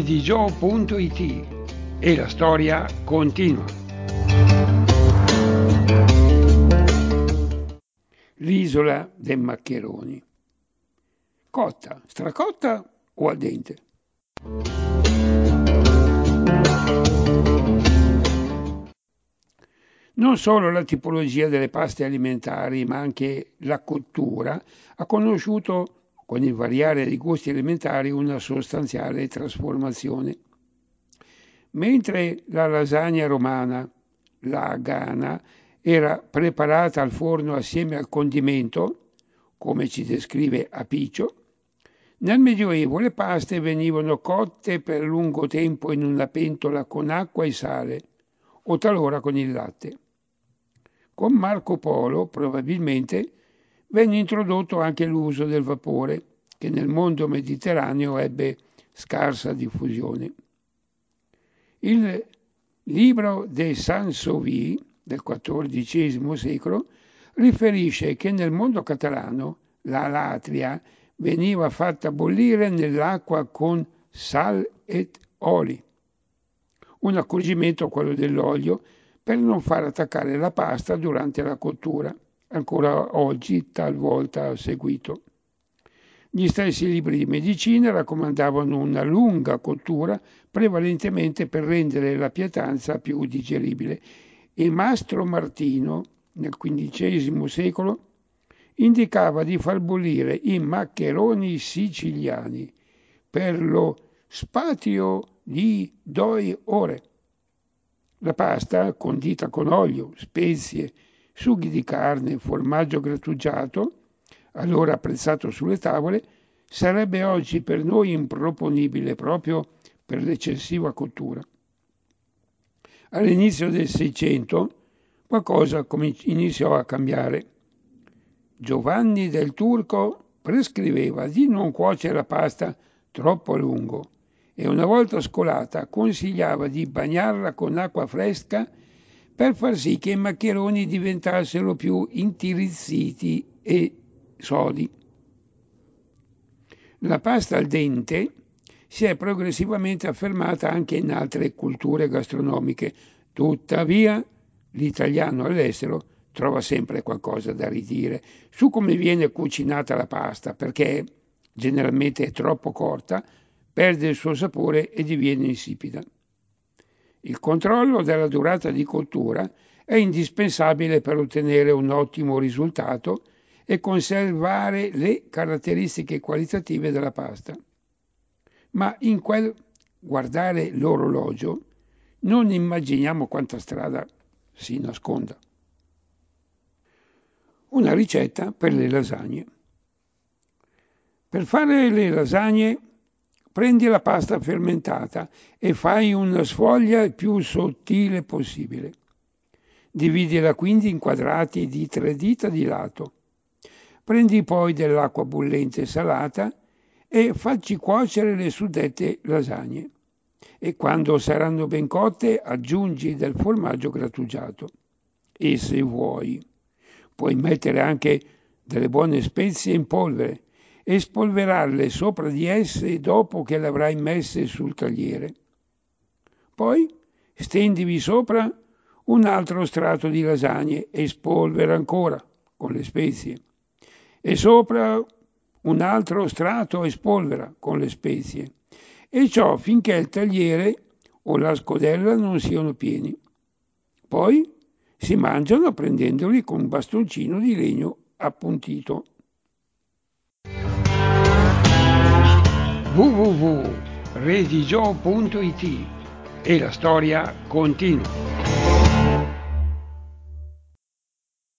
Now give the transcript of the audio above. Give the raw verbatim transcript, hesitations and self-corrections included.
redigio punto it e la storia continua. L'isola dei maccheroni. Cotta, stracotta o al dente? Non solo la tipologia delle paste alimentari, ma anche la cottura ha conosciuto, con il variare dei gusti alimentari, una sostanziale trasformazione. Mentre la lasagna romana, la Gana, era preparata al forno assieme al condimento, come ci descrive Apiccio, nel Medioevo le paste venivano cotte per lungo tempo in una pentola con acqua e sale, o talora con il latte. Con Marco Polo, probabilmente, venne introdotto anche l'uso del vapore, che nel mondo mediterraneo ebbe scarsa diffusione. Il libro de Saint-Sauvy del quattordicesimo secolo riferisce che nel mondo catalano la latria veniva fatta bollire nell'acqua con sal et oli, un accorgimento, quello dell'olio, per non far attaccare la pasta durante la cottura, ancora oggi talvolta seguito. Gli stessi libri di medicina raccomandavano una lunga cottura, prevalentemente per rendere la pietanza più digeribile. Il Mastro Martino, nel quindicesimo secolo, indicava di far bollire i maccheroni siciliani per lo spatio di due ore. La pasta, condita con olio, spezie, sughi di carne, formaggio grattugiato, allora apprezzato sulle tavole, sarebbe oggi per noi improponibile proprio per l'eccessiva cottura. All'inizio del Seicento qualcosa iniziò a cambiare. Giovanni del Turco prescriveva di non cuocere la pasta troppo a lungo e una volta scolata consigliava di bagnarla con acqua fresca per far sì che i maccheroni diventassero più intirizziti e sodi. La pasta al dente si è progressivamente affermata anche in altre culture gastronomiche, tuttavia l'italiano all'estero trova sempre qualcosa da ridire su come viene cucinata la pasta, perché generalmente è troppo corta, perde il suo sapore e diviene insipida. Il controllo della durata di cottura è indispensabile per ottenere un ottimo risultato e conservare le caratteristiche qualitative della pasta. Ma in quel guardare l'orologio non immaginiamo quanta strada si nasconda. Una ricetta per le lasagne. Per fare le lasagne prendi la pasta fermentata e fai una sfoglia il più sottile possibile. Dividila quindi in quadrati di tre dita di lato. Prendi poi dell'acqua bollente salata e facci cuocere le suddette lasagne. E quando saranno ben cotte aggiungi del formaggio grattugiato. E se vuoi, puoi mettere anche delle buone spezie in polvere e spolverarle sopra di esse dopo che le avrai messe sul tagliere. Poi stendivi sopra un altro strato di lasagne e spolvera ancora con le spezie. E sopra un altro strato e spolvera con le spezie. E ciò finché il tagliere o la scodella non siano pieni. Poi si mangiano prendendoli con un bastoncino di legno appuntito. w w w punto redigio punto it e la storia continua.